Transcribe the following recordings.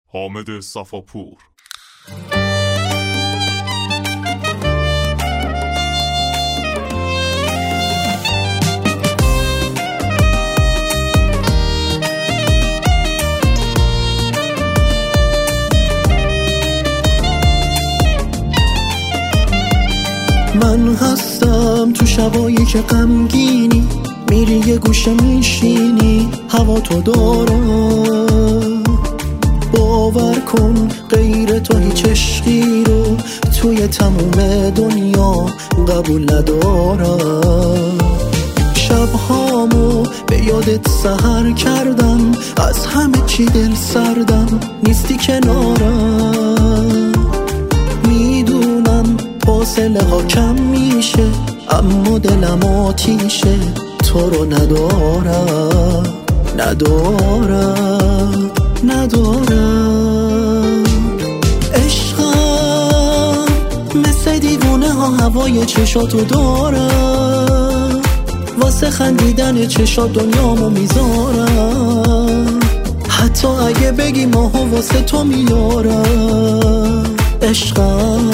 حامد صفاپور. من هستم تو شبایی که غمگینی، میری یه گوشه میشینی، هوا تو دارم. باور کن غیر تو هیچ عشقی رو توی تموم دنیا قبول ندارم. شبهامو به یادت سحر کردم، از همه چی دل سردم، نیستی کنارم. میدونم فاصله ها کم میشه، اما دلم آتیشه، تو رو ندارم. عشقم مثل دیوونه ها هوای چشاتو دارم، واسه خندیدن چشات دنیامو میذارم، حتی اگه بگی ماهو واسه تو میارم. عشقم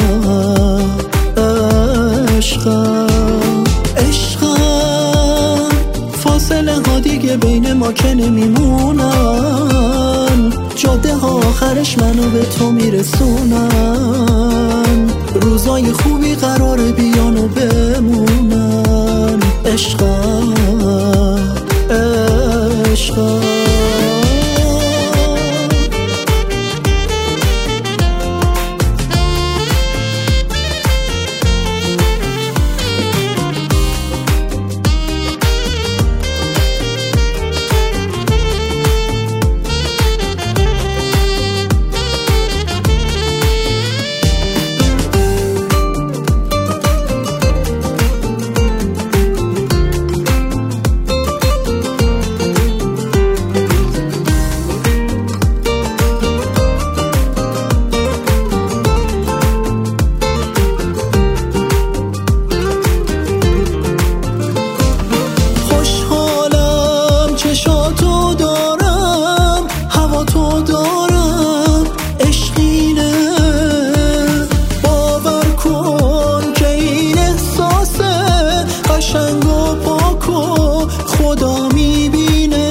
فاصله ها دیگه بین ما که نمیمونن، جاده ها آخرش منو به تو میرسونن، روزای خوبی قراره بیان و بمونن. عشقم چشاتو دارم، هوا تو دارم، عشقینه. باور کن که این احساسه قشنگ و پاک و خدا میبینه.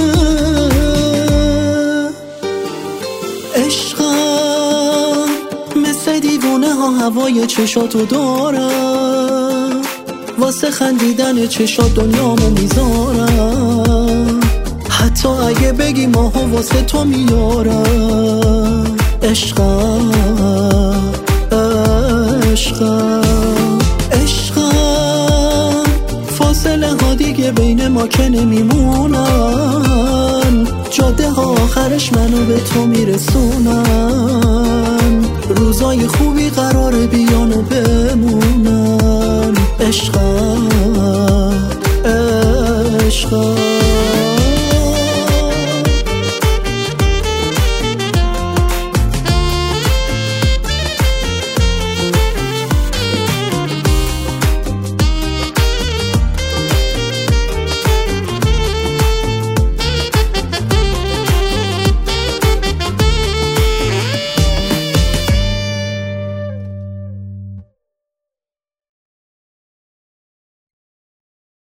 عشقم مثل دیوونه ها هوای چشاتو دارم، واسه خندیدن چشات دنیامو میذارم، حتی اگه بگی ماهو واسه تو میارم. عشقم فاصله ها دیگه بین ما که نمیمونن، جاده ها آخرش منو به تو میرسونن، روزای خوبی قراره بیان و بمونن. عشقم